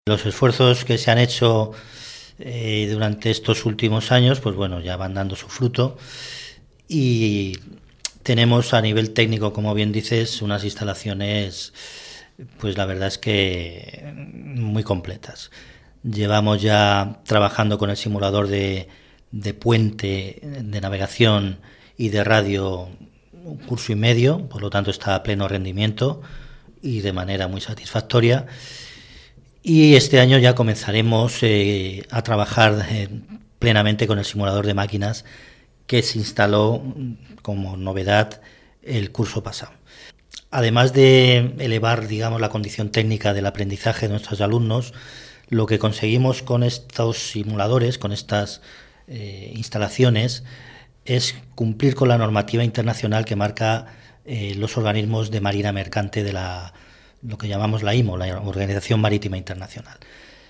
Los esfuerzos que se han hecho durante estos últimos años, pues bueno, ya van dando su fruto y tenemos a nivel técnico, como bien dices, unas instalaciones, pues la verdad es que muy completas. Llevamos ya trabajando con el simulador de puente, de navegación y de radio un curso y medio, por lo tanto está a pleno rendimiento y de manera muy satisfactoria. Y este año ya comenzaremos a trabajar plenamente con el simulador de máquinas que se instaló como novedad el curso pasado. Además de elevar, digamos, la condición técnica del aprendizaje de nuestros alumnos, lo que conseguimos con estos simuladores, con estas instalaciones, es cumplir con la normativa internacional que marca los organismos de marina mercante de lo que llamamos la IMO, la Organización Marítima Internacional.